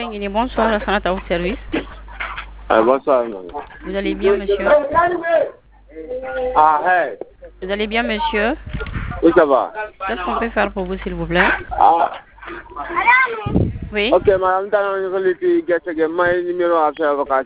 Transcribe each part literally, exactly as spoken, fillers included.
Bonsoir, Lassana à votre service. Ah, bonsoir. Vous allez bien, monsieur? Ah, hey. Vous allez bien, monsieur? Oui, ça va. Qu'est-ce qu'on peut faire pour vous, s'il vous plaît? Ah. Oui. Ok, madame, dans le relais, j'ai un numéro à faire avocat.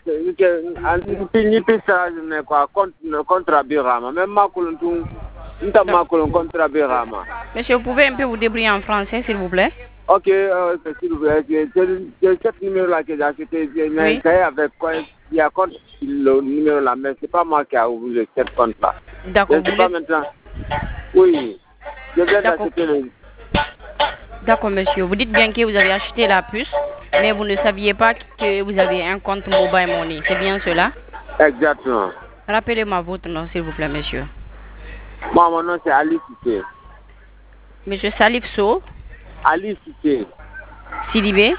Ni pista ne quoi contre Birama. Même ma colonne, ma colonne contre Birama. Monsieur, vous pouvez un peu vous débrouiller en français, s'il vous plaît? Ok, euh, s'il vous plaît, c'est ce numéro-là que j'ai acheté. Oui. Avec quoi il y a compte le numéro-là, mais c'est pas moi qui a ouvert ce compte-là. D'accord. Je sais pas maintenant. Oui. Je viens d'acheter le. D'accord, monsieur. Vous dites bien que vous avez acheté la puce, mais vous ne saviez pas que vous avez un compte mobile money. C'est bien cela? Exactement. Rappelez-moi votre nom, s'il vous plaît, monsieur. Moi, mon nom, c'est Ali Cissé. Monsieur Salif So. Ali Cissé. Sidibé.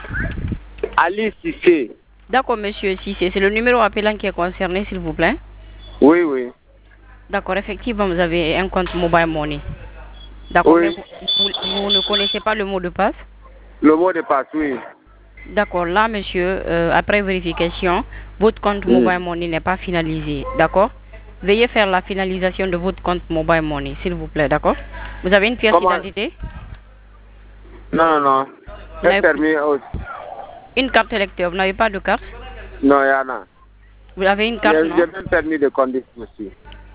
Ali Cissé. D'accord, monsieur Cissé. C'est le numéro appelant qui est concerné, s'il vous plaît? Oui, oui. D'accord, effectivement, vous avez un compte mobile money. D'accord, Oui. mais vous, vous, vous ne connaissez pas le mot de passe? Le mot de passe, oui. D'accord, là, monsieur, euh, après vérification, votre compte Mm. mobile money n'est pas finalisé. D'accord? Veuillez faire la finalisation de votre compte mobile money, s'il vous plaît, d'accord? Vous avez une pièce Comment? d'identité? Non, non, non. Vous C'est n'avez- permis aussi. Une carte électeur, vous n'avez pas de carte? Non, il y en a. Vous avez une carte, J'ai non? j'ai même permis de conduire aussi.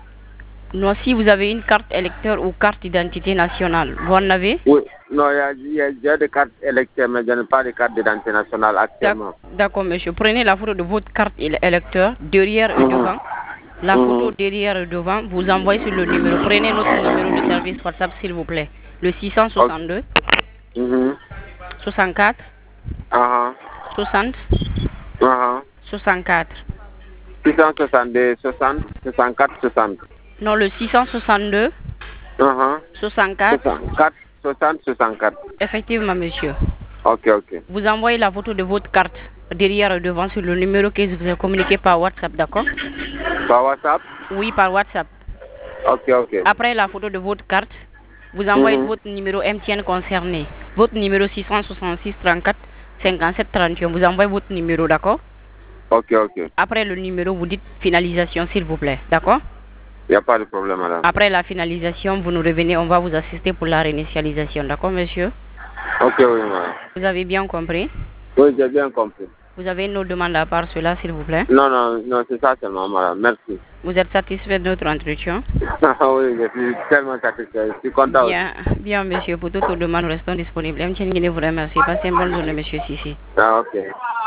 Non, si vous avez une carte électeur ou carte d'identité nationale, vous en avez? Oui. Non, il y a, il y a, il y a des cartes électorales, mais je n'ai pas de carte d'identité nationale actuellement. D'accord, monsieur. Prenez la photo de votre carte éle- électeur, derrière et Mhm. devant. La Mhm. photo derrière et devant, vous envoyez sur le numéro. Prenez notre numéro de service WhatsApp, s'il vous plaît. Le six cent soixante-deux, Mhm. soixante-quatre, Ah, soixante, ah. soixante-quatre. six cent soixante-deux, soixante, soixante-quatre, soixante. Non, le six cent soixante-deux, Ah, soixante-quatre. soixante-quatre, soixante, soixante-quatre. Effectivement, monsieur. Ok, ok. Vous envoyez la photo de votre carte derrière et devant sur le numéro que je vous ai communiqué par WhatsApp, d'accord? Par WhatsApp? Oui, par WhatsApp. Ok, ok. Après la photo de votre carte, vous envoyez Mhm. votre numéro M T N concerné. Votre numéro six cent soixante-six, trente-quatre, cinquante-sept, trente et un. Vous envoyez votre numéro, d'accord? Ok, ok. Après le numéro, vous dites finalisation, s'il vous plaît, d'accord? Il n'y a pas de problème, madame. Après la finalisation, vous nous revenez, on va vous assister pour la réinitialisation, d'accord, monsieur? Ok, oui, madame. Vous avez bien compris? Oui, j'ai bien compris. Vous avez une autre demande à part cela, s'il vous plaît? Non, non, non, c'est ça seulement, madame. Merci. Vous êtes satisfait de notre entretien? Oui, je suis tellement satisfait. Je suis content aussi. Bien, bien, monsieur. Pour toutes vos demandes, restons disponibles. M T N Guinée vous remercie. Passez une bonne journée, monsieur Sissi. Ah, ok.